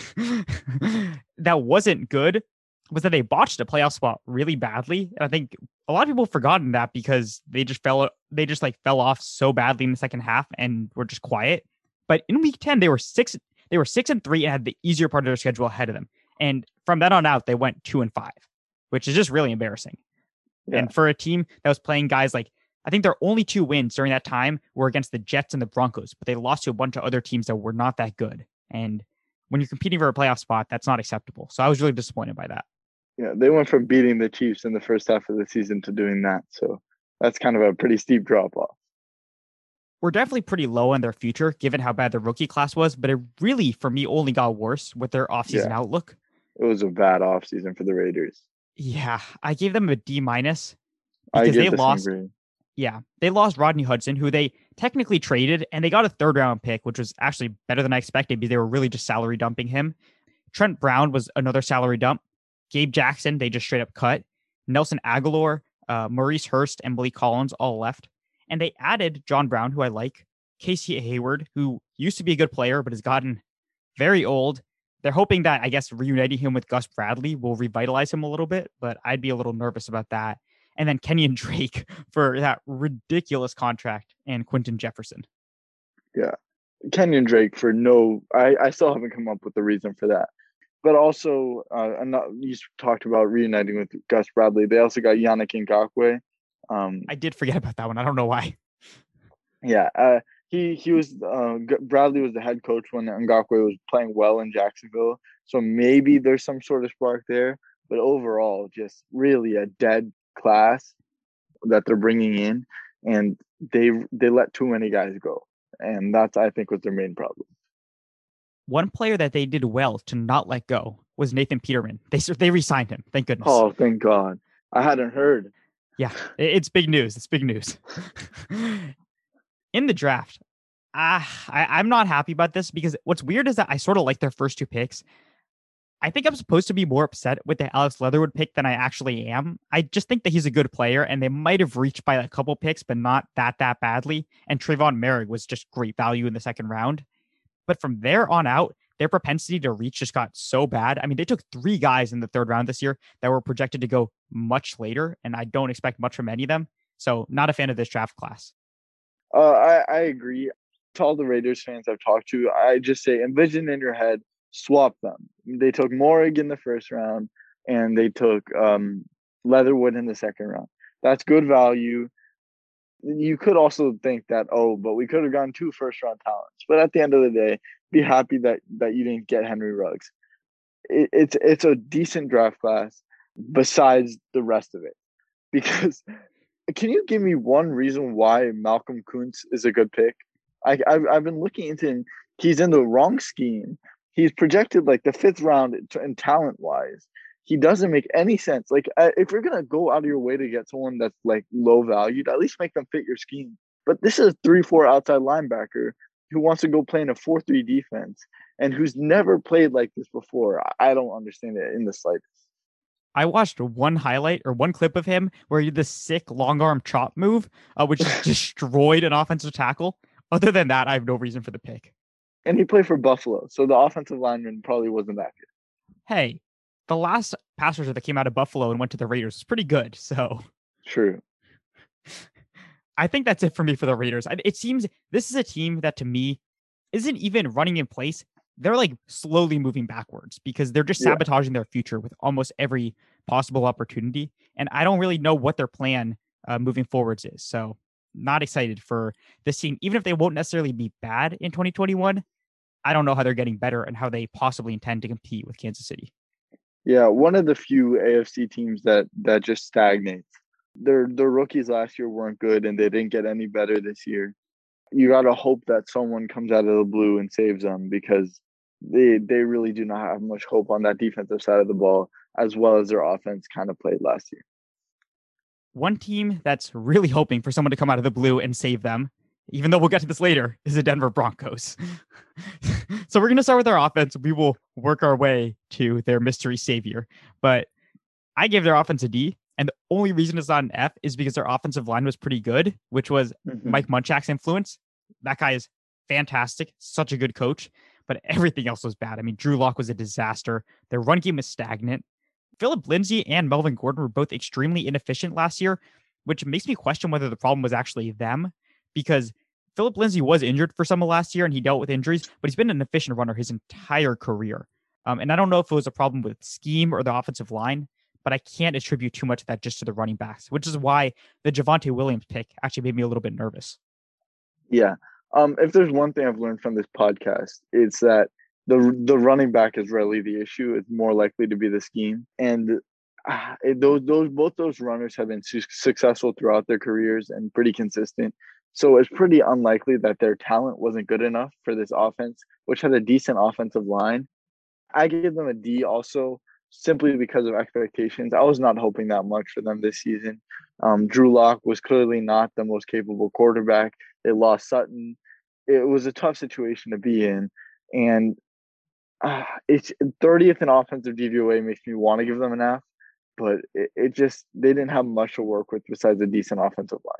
that wasn't good was that they botched a playoff spot really badly. And I think a lot of people have forgotten that because they just fell, they just like fell off so badly in the second half and were just quiet. But in week ten, they were six, they were six and three and had the easier part of their schedule ahead of them. And from that on out, they went two and five, which is just really embarrassing. Yeah. And for a team that was playing guys like, I think their only two wins during that time were against the Jets and the Broncos, but they lost to a bunch of other teams that were not that good. And when you're competing for a playoff spot, that's not acceptable. So I was really disappointed by that. Yeah, they went from beating the Chiefs in the first half of the season to doing that. So that's kind of a pretty steep drop off. We're definitely pretty low on their future, given how bad the rookie class was, but it really, for me, only got worse with their offseason yeah. outlook. It was a bad offseason for the Raiders. Yeah, I gave them a D minus because they the lost. Yeah, they lost Rodney Hudson, who they technically traded, and they got a third round pick, which was actually better than I expected because they were really just salary dumping him. Trent Brown was another salary dump. Gabe Jackson, they just straight up cut. Nelson Aguilar, uh, Maurice Hurst, and Malik Collins all left. And they added John Brown, who I like, Casey Hayward, who used to be a good player, but has gotten very old. They're hoping that, I guess, reuniting him with Gus Bradley will revitalize him a little bit, but I'd be a little nervous about that. And then Kenyon Drake for that ridiculous contract and Quentin Jefferson. Yeah. Kenyon Drake for no, I, I still haven't come up with the reason for that. But also, uh, not, you talked about reuniting with Gus Bradley. They also got Yannick Ngakoue. Um, I did forget about that one. I don't know why. Yeah. Uh, he he was uh, Bradley was the head coach when Ngakoue was playing well in Jacksonville. So maybe there's some sort of spark there. But overall, just really a dead class that they're bringing in, and they they let too many guys go, and that's I think was their main problem. One player that they did well to not let go was Nathan Peterman. They they re-signed him. Thank goodness. Oh, thank God. I hadn't heard. Yeah, it's big news. It's big news. In the draft, uh, I, I'm not happy about this because what's weird is that I sort of like their first two picks. I think I'm supposed to be more upset with the Alex Leatherwood pick than I actually am. I just think that he's a good player, and they might have reached by a couple picks, but not that, that badly. And Trayvon Merrick was just great value in the second round. But from there on out, their propensity to reach just got so bad. I mean, they took three guys in the third round this year that were projected to go much later, and I don't expect much from any of them. So not a fan of this draft class. Uh, I, I agree. To all the Raiders fans I've talked to, I just say envision in your head, swap them. They took Morrig in the first round, and they took um, Leatherwood in the second round. That's good value. You could also think that, oh, but we could have gone two first round talents. But at the end of the day, be happy that that you didn't get Henry Ruggs. It, it's it's a decent draft class besides the rest of it. Because can you give me one reason why Malcolm Kuntz is a good pick? I, I've, I've been looking into him. He's in the wrong scheme. He's projected like the fifth round in talent wise. He doesn't make any sense. Like, uh, if you're going to go out of your way to get someone that's like low valued, at least make them fit your scheme. But this is a three four outside linebacker who wants to go play in a four three defense and who's never played like this before. I don't understand it in the slightest. I watched one highlight or one clip of him where he did this sick long arm chop move, uh, which destroyed an offensive tackle. Other than that, I have no reason for the pick. And he played for Buffalo, so the offensive lineman probably wasn't that good. Hey, the last pass rusher that came out of Buffalo and went to the Raiders was pretty good. So true. I think that's it for me for the Raiders. It seems this is a team that to me isn't even running in place. They're like slowly moving backwards because they're just sabotaging yeah. their future with almost every possible opportunity. And I don't really know what their plan uh, moving forwards is. So not excited for this team, even if they won't necessarily be bad in twenty twenty-one. I don't know how they're getting better and how they possibly intend to compete with Kansas City. Yeah, one of the few A F C teams that that just stagnates. Their their rookies last year weren't good, and they didn't get any better this year. You got to hope that someone comes out of the blue and saves them because they they really do not have much hope on that defensive side of the ball, as well as their offense kind of played last year. One team that's really hoping for someone to come out of the blue and save them, even though we'll get to this later, is the Denver Broncos. So we're going to start with our offense. We will work our way to their mystery savior. But I gave their offense a D, and the only reason it's not an F is because their offensive line was pretty good, which was mm-hmm. Mike Munchak's influence. That guy is fantastic, such a good coach, but everything else was bad. I mean, Drew Lock was a disaster. Their run game was stagnant. Philip Lindsay and Melvin Gordon were both extremely inefficient last year, which makes me question whether the problem was actually them, because Philip Lindsay was injured for some of last year and he dealt with injuries, but he's been an efficient runner his entire career. Um, and I don't know if it was a problem with scheme or the offensive line, but I can't attribute too much of that just to the running backs, which is why the Javonte Williams pick actually made me a little bit nervous. Yeah. Um, if there's one thing I've learned from this podcast, it's that the the running back is rarely the issue. It's more likely to be the scheme. And uh, it, those those both those runners have been su- successful throughout their careers and pretty consistent. So it's pretty unlikely that their talent wasn't good enough for this offense, which had a decent offensive line. I gave them a D also, simply because of expectations. I was not hoping that much for them this season. Um, Drew Lock was clearly not the most capable quarterback. They lost Sutton. It was a tough situation to be in. And uh, it's thirtieth in offensive D V O A makes me want to give them an F, but it, it just, they didn't have much to work with besides a decent offensive line.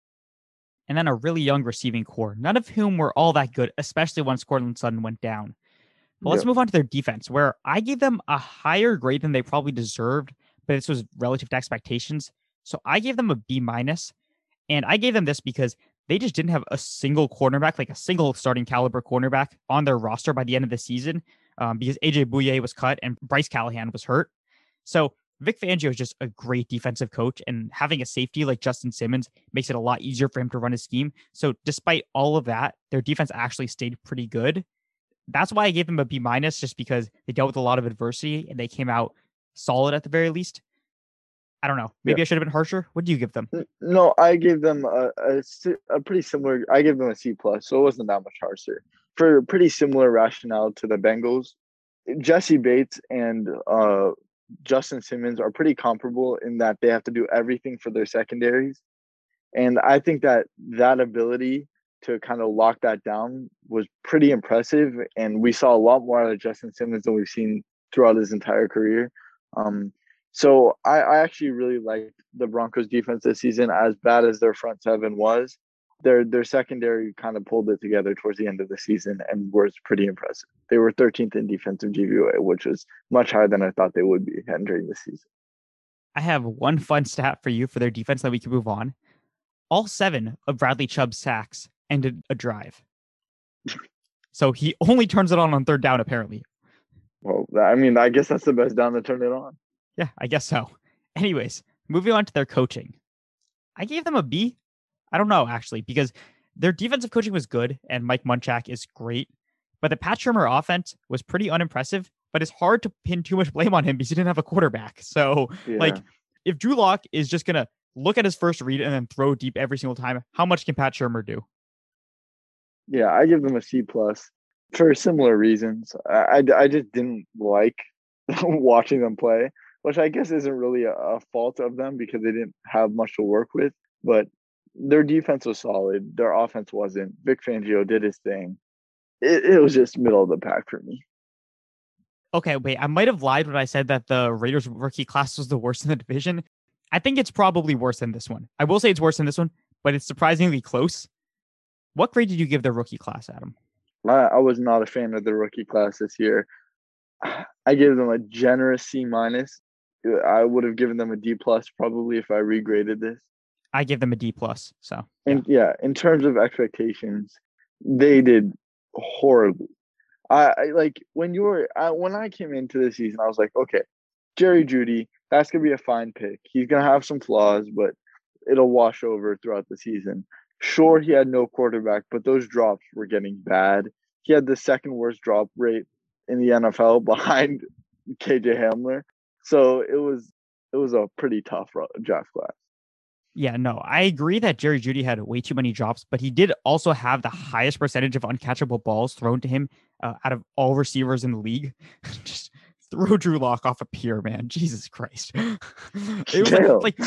And then a really young receiving core, none of whom were all that good, especially once Courtland Sutton went down. But let's yeah. move on to their defense, where I gave them a higher grade than they probably deserved, but this was relative to expectations. So I gave them a B minus, and I gave them this because they just didn't have a single cornerback, like a single starting caliber cornerback on their roster by the end of the season, um, because A J Bouye was cut and Bryce Callahan was hurt. So Vic Fangio is just a great defensive coach, and having a safety like Justin Simmons makes it a lot easier for him to run his scheme. So despite all of that, their defense actually stayed pretty good. That's why I gave them a B minus, just because they dealt with a lot of adversity and they came out solid at the very least. I don't know. Maybe Yeah. I should have been harsher. What do you give them? No, I gave them a, a, a pretty similar. I gave them a C plus, so it wasn't that much harsher. For pretty similar rationale to the Bengals, Jesse Bates and uh, Justin Simmons are pretty comparable in that they have to do everything for their secondaries, and I think that that ability to kind of lock that down was pretty impressive. And we saw a lot more out of Justin Simmons than we've seen throughout his entire career. Um, So I, I actually really liked the Broncos defense this season. As bad as their front seven was, their their secondary kind of pulled it together towards the end of the season and was pretty impressive. They were thirteenth in defensive D V O A, which was much higher than I thought they would be entering the season. I have one fun stat for you for their defense that we can move on. All seven of Bradley Chubb's sacks ended a drive. So he only turns it on on third down, apparently. Well, I mean, I guess that's the best down to turn it on. Yeah, I guess so. Anyways, moving on to their coaching. I gave them a B. I don't know, actually, because their defensive coaching was good and Mike Munchak is great. But the Pat Shurmur offense was pretty unimpressive, but it's hard to pin too much blame on him because he didn't have a quarterback. So, Yeah. like, if Drew Lock is just going to look at his first read and then throw deep every single time, how much can Pat Shurmur do? Yeah, I give them a C plus for similar reasons. I, I, I just didn't like watching them play, which I guess isn't really a, a fault of them because they didn't have much to work with. But their defense was solid. Their offense wasn't. Vic Fangio did his thing. It, it was just middle of the pack for me. Okay, wait, I might have lied when I said that the Raiders rookie class was the worst in the division. I think it's probably worse than this one. I will say it's worse than this one, but it's surprisingly close. What grade did you give the rookie class, Adam? I, I was not a fan of the rookie class this year. I gave them a generous C minus. I would have given them a D plus probably if I regraded this. I give them a D plus. So yeah. And yeah, in terms of expectations, they did horribly. I, I like when you were I, when I came into the season, I was like, okay, Jerry Jeudy, that's gonna be a fine pick. He's gonna have some flaws, but it'll wash over throughout the season. Sure, he had no quarterback, but those drops were getting bad. He had the second worst drop rate in the N F L behind K J Hamler. So it was it was a pretty tough draft class. Yeah, no, I agree that Jerry Jeudy had way too many drops, but he did also have the highest percentage of uncatchable balls thrown to him uh, out of all receivers in the league. Just throw Drew Lock off a pier, man. Jesus Christ. It was like,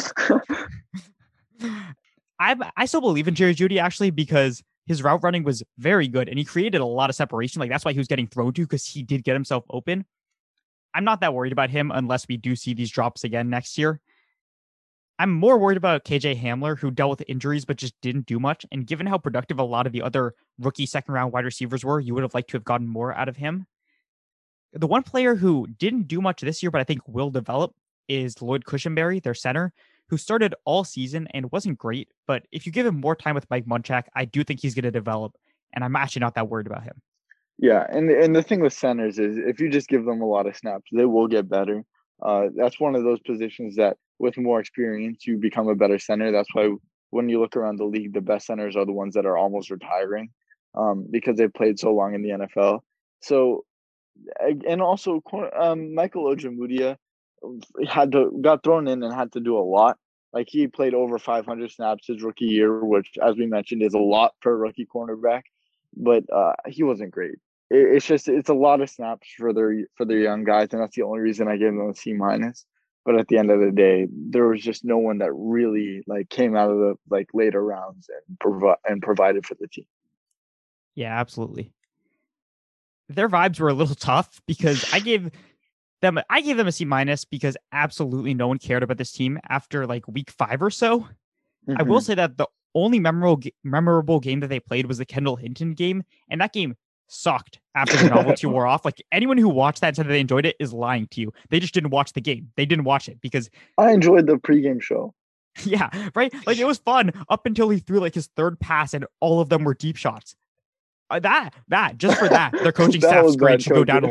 like I I still believe in Jerry Jeudy actually because his route running was very good and he created a lot of separation. Like that's why he was getting thrown to because he did get himself open. I'm not that worried about him unless we do see these drops again next year. I'm more worried about K J Hamler, who dealt with injuries but just didn't do much. And given how productive a lot of the other rookie second round wide receivers were, you would have liked to have gotten more out of him. The one player who didn't do much this year, but I think will develop, is Lloyd Cushenberry, their center, who started all season and wasn't great. But if you give him more time with Mike Munchak, I do think he's going to develop. And I'm actually not that worried about him. Yeah, and and the thing with centers is if you just give them a lot of snaps, they will get better. Uh, that's one of those positions that with more experience, you become a better center. That's why when you look around the league, the best centers are the ones that are almost retiring um, because they've played so long in the N F L. So, and also um, Michael Ojemudia had to got thrown in and had to do a lot. Like he played over five hundred snaps his rookie year, which, as we mentioned, is a lot for a rookie cornerback. But uh, he wasn't great. It, it's just it's a lot of snaps for their for their young guys, and that's the only reason I gave them a C minus. But at the end of the day, there was just no one that really like came out of the like later rounds and provi- and provided for the team. Yeah, absolutely. Their vibes were a little tough because I gave them I gave them a C minus because absolutely no one cared about this team after like week five or so. Mm-hmm. I will say that the only memorable memorable game that they played was the Kendall Hinton game, and that game sucked after the novelty wore off. Like anyone who watched that and said that they enjoyed it is lying to you. They just didn't watch the game. They didn't watch it because I enjoyed the pregame show. Yeah, right. Like it was fun up until he threw like his third pass and all of them were deep shots. Uh, that that just for that, their coaching staff's grade should go down a letter.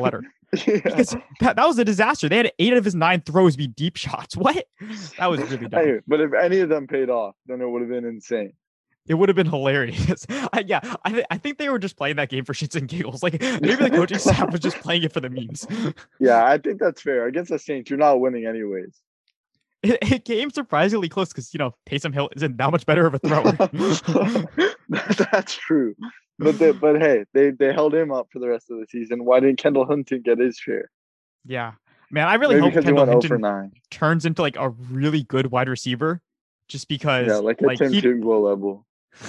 Yeah. because that, that was a disaster. They had eight of his nine throws be deep shots. What? That was really dumb. Hey, but if any of them paid off, then it would have been insane. It would have been hilarious. I, yeah, I, th- I think they were just playing that game for shits and giggles. Like maybe the coaching staff was just playing it for the memes. Yeah, I think that's fair. Against the Saints, you're not winning anyways. It, it came surprisingly close because, you know, Taysom Hill isn't that much better of a thrower. That's true. But they, but hey, they, they held him up for the rest of the season. Why didn't Kendall Hinton get his share? Yeah. Man, I really Maybe hope because Kendall he went Hinton oh for nine. turns into like a really good wide receiver just because Yeah, like a like, Tim he, Tebow level.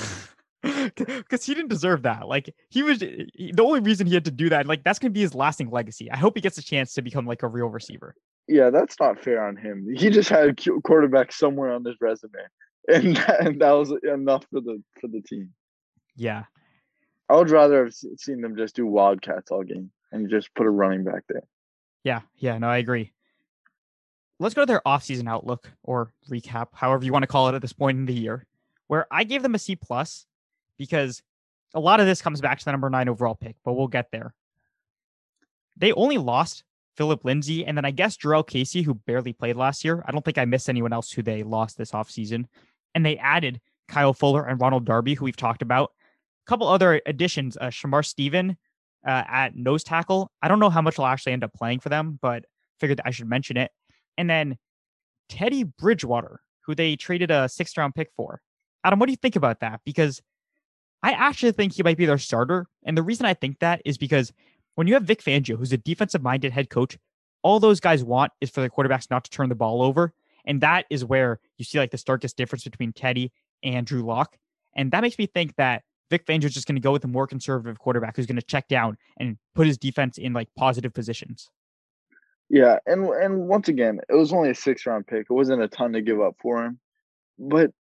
because he didn't deserve that. Like he was he, the only reason he had to do that. Like that's gonna be his lasting legacy. I hope he gets a chance to become like a real receiver. Yeah, that's not fair on him. He just had a quarterback somewhere on his resume, and that, and that was enough for the for the team. Yeah, I would rather have seen them just do Wildcats all game and just put a running back there. Yeah, yeah, no, I agree. Let's go to their offseason outlook or recap, however you want to call it at this point in the year, where I gave them a C plus because a lot of this comes back to the number nine overall pick, but we'll get there. They only lost Philip Lindsay, and then I guess Jarrell Casey, who barely played last year. I don't think I missed anyone else who they lost this offseason. And they added Kyle Fuller and Ronald Darby, who we've talked about. A couple other additions, uh, Shamar Stephen uh, at nose tackle. I don't know how much will actually end up playing for them, but figured I should mention it. And then Teddy Bridgewater, who they traded a sixth round pick for. Adam, what do you think about that? Because I actually think he might be their starter. And the reason I think that is because when you have Vic Fangio, who's a defensive-minded head coach, all those guys want is for their quarterbacks not to turn the ball over. And that is where you see like the starkest difference between Teddy and Drew Lock. And that makes me think that Vic Fangio is just going to go with a more conservative quarterback who's going to check down and put his defense in like positive positions. Yeah, and and once again, it was only a six-round pick. It wasn't a ton to give up for him. But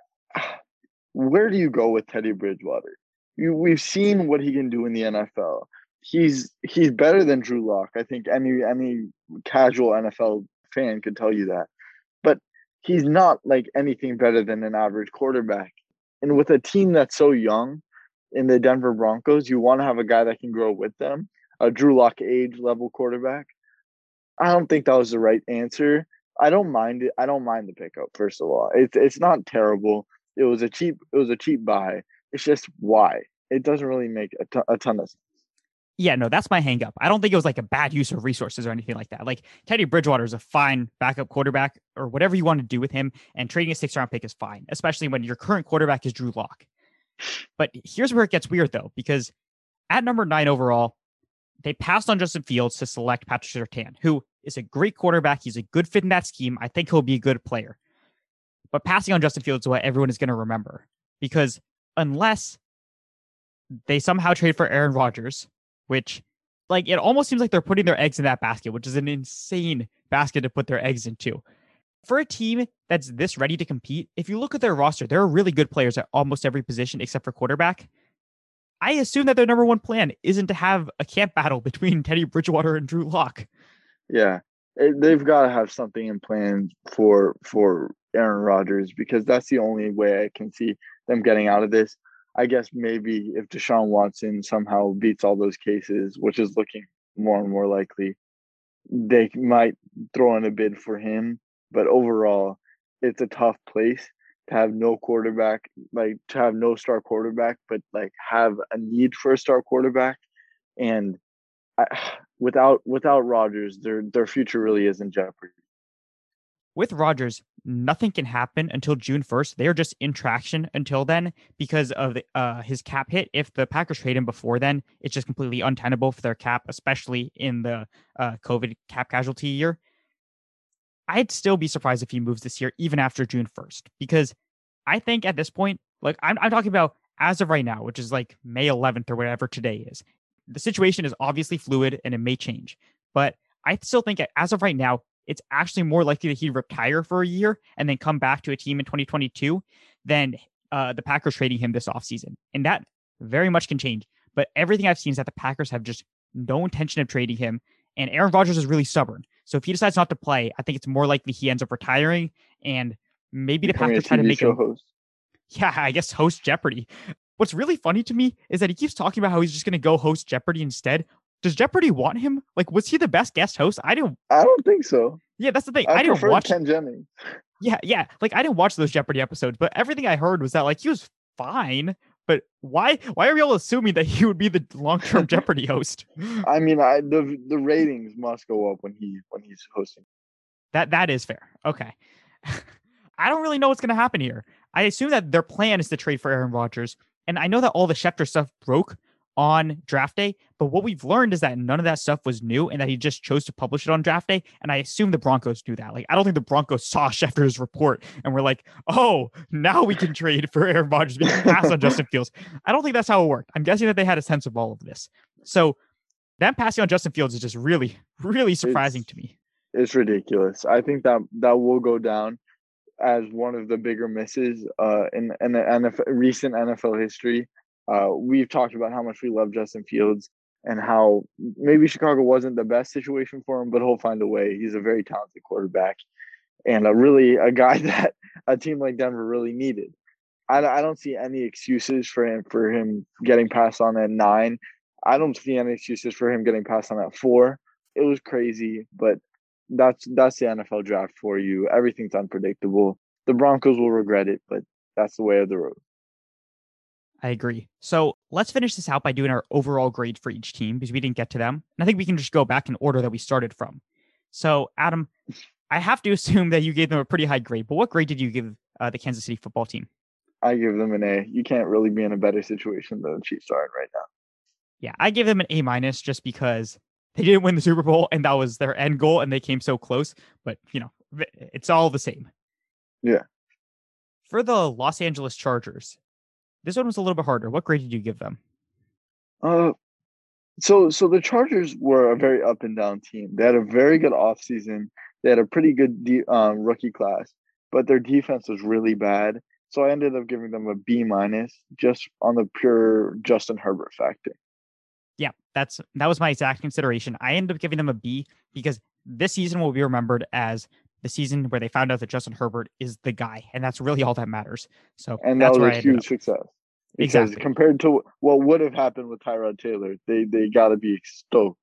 where do you go with Teddy Bridgewater? You, we've seen what he can do in the N F L. He's he's better than Drew Lock. I think any any casual N F L fan could tell you that. But he's not like anything better than an average quarterback. And with a team that's so young in the Denver Broncos, you want to have a guy that can grow with them, a Drew Lock age level quarterback. I don't think that was the right answer. I don't mind it. I don't mind the pickup. First of all, it's it's not terrible. It was a cheap. It was a cheap buy. It's just why it doesn't really make a, t- a ton of sense. Yeah, no, that's my hang up. I don't think it was like a bad use of resources or anything like that. Like Teddy Bridgewater is a fine backup quarterback or whatever you want to do with him, and trading a six round pick is fine, especially when your current quarterback is Drew Lock. But here's where it gets weird though, because at number nine overall, they passed on Justin Fields to select Patrick Surtain, who is a great quarterback. He's a good fit in that scheme. I think he'll be a good player. But passing on Justin Fields is what everyone is going to remember, because unless they somehow trade for Aaron Rodgers, which like it almost seems like they're putting their eggs in that basket, which is an insane basket to put their eggs into. For a team that's this ready to compete, if you look at their roster, there are really good players at almost every position except for quarterback. I assume that their number one plan isn't to have a camp battle between Teddy Bridgewater and Drew Lock. Yeah, it, they've got to have something in plan for for Aaron Rodgers, because that's the only way I can see them getting out of this. I guess maybe if Deshaun Watson somehow beats all those cases, which is looking more and more likely, they might throw in a bid for him. But overall, it's a tough place to have no quarterback, like to have no star quarterback, but like have a need for a star quarterback. And I, without without Rodgers, their their future really is in jeopardy. With Rodgers, nothing can happen until June first. They are just in traction until then because of the, uh, his cap hit. If the Packers trade him before then, it's just completely untenable for their cap, especially in the uh, COVID cap casualty year. I'd still be surprised if he moves this year, even after June first, because I think at this point, like I'm, I'm talking about as of right now, which is like May eleventh or whatever today is. The situation is obviously fluid and it may change, but I still think as of right now, it's actually more likely that he'd retire for a year and then come back to a team in twenty twenty-two than uh, the Packers trading him this offseason. And that very much can change. But everything I've seen is that the Packers have just no intention of trading him. And Aaron Rodgers is really stubborn. So if he decides not to play, I think it's more likely he ends up retiring, and maybe the Packers try to make him host. Yeah, I guess host Jeopardy. What's really funny to me is that he keeps talking about how he's just going to go host Jeopardy instead. does Jeopardy want him? Like, was he the best guest host? I didn't. I don't think so. Yeah, that's the thing. I, I didn't prefer watch. Ken Jennings. Yeah, yeah. Like, I didn't watch those Jeopardy episodes, but everything I heard was that like he was fine. But why? Why are we all assuming that he would be the long-term Jeopardy host? I mean, I the the ratings must go up when he when he's hosting. That that is fair. Okay. I don't really know what's going to happen here. I assume that their plan is to trade for Aaron Rodgers, and I know that all the Schefter stuff broke on draft day, but what we've learned is that none of that stuff was new and that he just chose to publish it on draft day. And I assume the Broncos do that. Like, I don't think the Broncos saw Schefter's report and were like, oh, now we can trade for Aaron Rodgers because pass on Justin Fields. I don't think that's how it worked. I'm guessing that they had a sense of all of this. So them passing on Justin Fields is just really, really surprising it's, to me. It's ridiculous. I think that that will go down as one of the bigger misses uh, in, in the N F L, recent N F L history. Uh, we've talked about how much we love Justin Fields and how maybe Chicago wasn't the best situation for him, but he'll find a way. He's a very talented quarterback and a really a guy that a team like Denver really needed. I, I don't see any excuses for him for him getting passed on at nine. I don't see any excuses for him getting passed on at four. It was crazy, but that's that's the N F L draft for you. Everything's unpredictable. The Broncos will regret it, but that's the way of the road. I agree. So let's finish this out by doing our overall grade for each team because we didn't get to them. And I think we can just go back in order that we started from. So, Adam, I have to assume that you gave them a pretty high grade, but what grade did you give uh, the Kansas City football team? I give them an A. You can't really be in a better situation than the Chiefs are in right now. Yeah, I give them an A minus just because they didn't win the Super Bowl and that was their end goal and they came so close. But, you know, it's all the same. Yeah. For the Los Angeles Chargers, this one was a little bit harder. What grade did you give them? Uh, so so the Chargers were a very up and down team. They had a very good offseason. They had a pretty good de- um, rookie class, but their defense was really bad. So I ended up giving them a B minus just on the pure Justin Herbert factor. Yeah, that's that was my exact consideration. I ended up giving them a B because this season will be remembered as the season where they found out that Justin Herbert is the guy, and that's really all that matters. So and that's that was where a I huge up. success. Because exactly. compared to what would have happened with Tyrod Taylor, they they got to be stoked.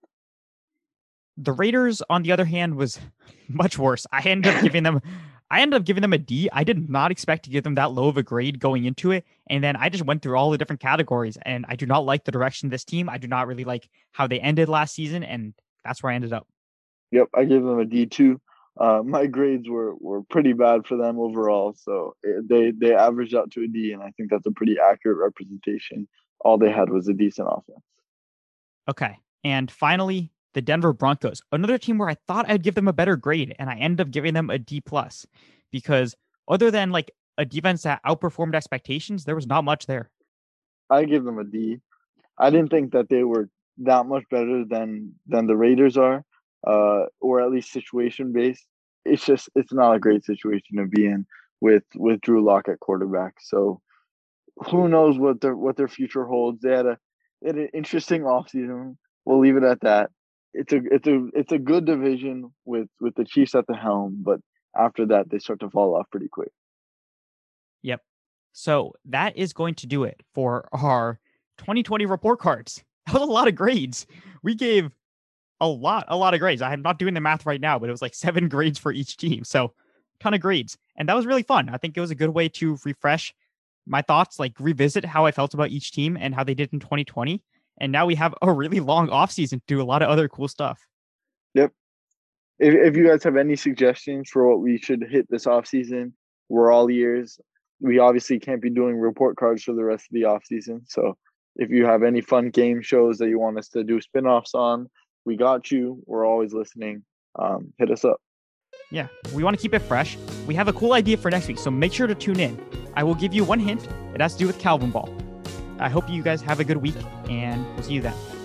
The Raiders, on the other hand, was much worse. I ended up giving them, I ended up giving them a D. I did not expect to give them that low of a grade going into it, and then I just went through all the different categories. And I do not like the direction of this team. I do not really like how they ended last season, and that's where I ended up. Yep, I gave them a D too. Uh, my grades were, were pretty bad for them overall, so it, they they averaged out to a D, and I think that's a pretty accurate representation. All they had was a decent offense. Okay, and finally, the Denver Broncos, another team where I thought I'd give them a better grade, and I ended up giving them a D plus, because other than like a defense that outperformed expectations, there was not much there. I give them a D. I didn't think that they were that much better than than the Raiders are. Uh, or at least situation based. It's just it's not a great situation to be in with with Drew Lock at quarterback. So who knows what their what their future holds. They had a they had an interesting offseason. We'll leave it at that. It's a it's a it's a good division with with the Chiefs at the helm, but after that they start to fall off pretty quick. Yep. So that is going to do it for our twenty twenty report cards. That was a lot of grades. We gave A lot, a lot of grades. I'm not doing the math right now, but it was like seven grades for each team. So ton of grades. And that was really fun. I think it was a good way to refresh my thoughts, like revisit how I felt about each team and how they did in twenty twenty. And now we have a really long offseason to do a lot of other cool stuff. Yep. If, if you guys have any suggestions for what we should hit this offseason, we're all ears. We obviously can't be doing report cards for the rest of the offseason. So if you have any fun game shows that you want us to do spinoffs on, we got you. We're always listening. Um, hit us up. Yeah, we want to keep it fresh. We have a cool idea for next week, so make sure to tune in. I will give you one hint. It has to do with Calvin Ball. I hope you guys have a good week, and we'll see you then.